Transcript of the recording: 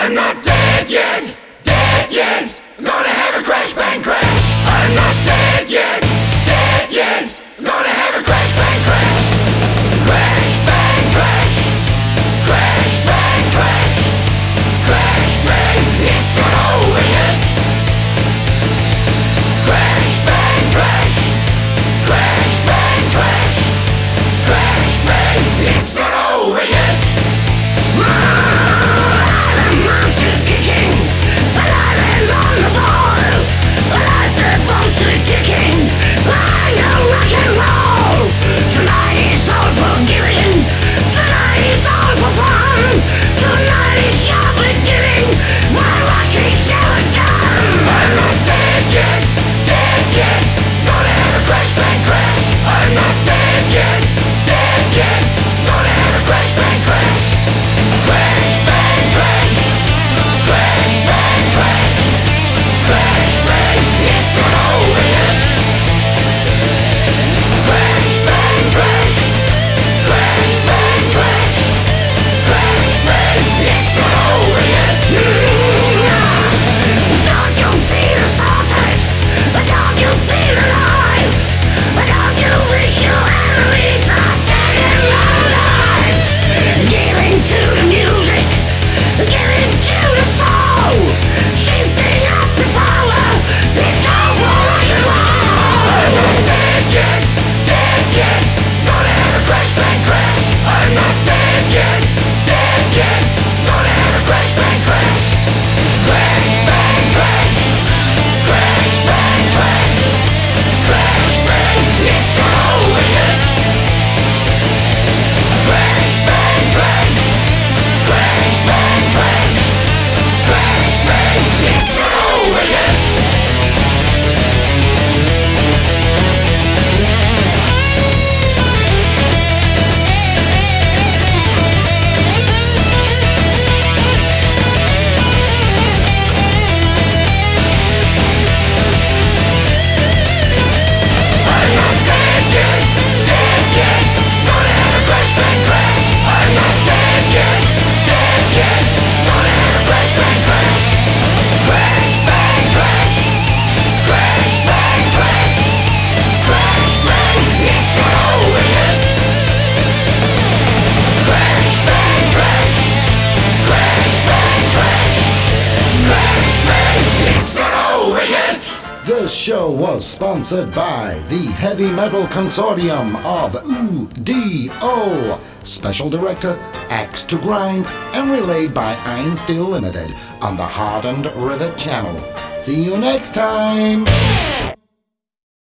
I'm not dead yet, dead yet. I'm gonna have a crash, bang, crash. I'm not dead yet, dead yet. I'm gonna have a crash, bang, crash. Crash, bang, crash. Crash, bang, crash. Crash, bang, it's not over yet. Crash, bang, crash. Crash, bang, crash. Crash, bang, it's not over yet. This show was sponsored by the Heavy Metal Consortium of UDO. Special Director, Axe to Grind, and relayed by Iron Steel Limited on the Hardened Rivet Channel. See you next time!